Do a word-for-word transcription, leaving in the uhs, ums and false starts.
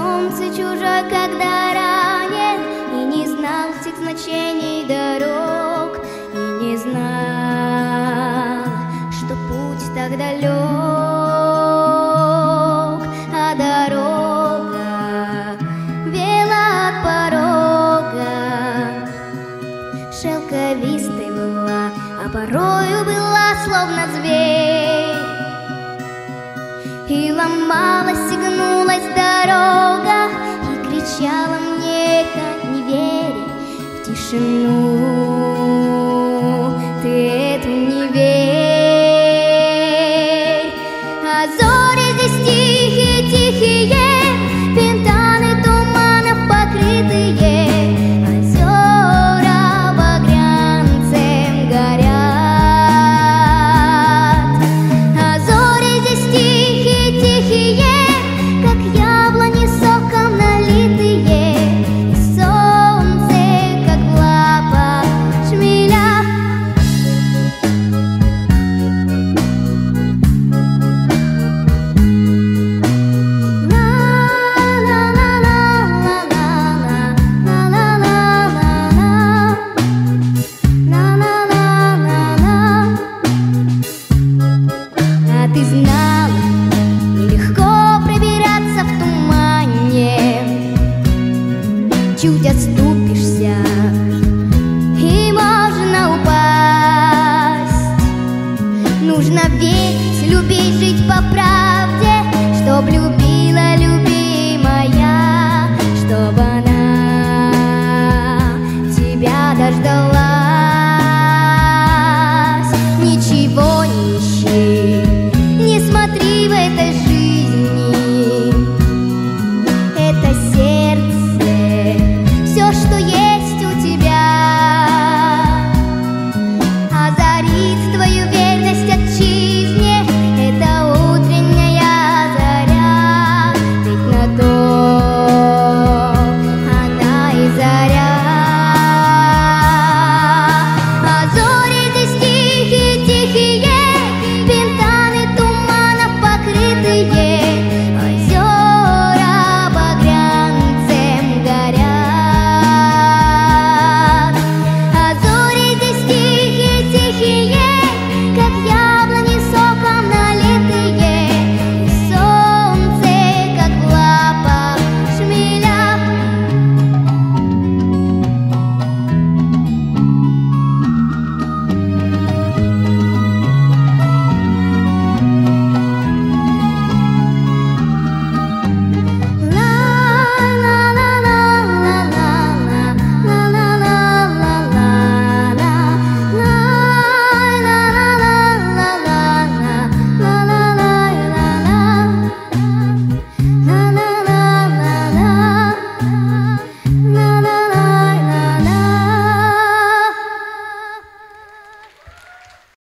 солнце чужой, когда ранен, и не знал всех значений дорог, и не знал, что путь так далек, а дорога вела от порога. Шелковистой была, а порою была словно зверь, и ломалась, и гнулась дорога, и кричала мне, как не верь в тишину. Ты эту не верь. А зори здесь тихие, тихие, фонтаны туманов покрытые, озера багрянцем горят. А зори здесь тихие, тихие, как яблони соком налитые, и солнце, как в лапах шмеля. А ты знала, нелегко пробираться в тумане, чуть отступишься, и можно упасть. Нужно верить, любить, жить по правде, чтоб любила любимая, чтоб она тебя дождалась. Ничего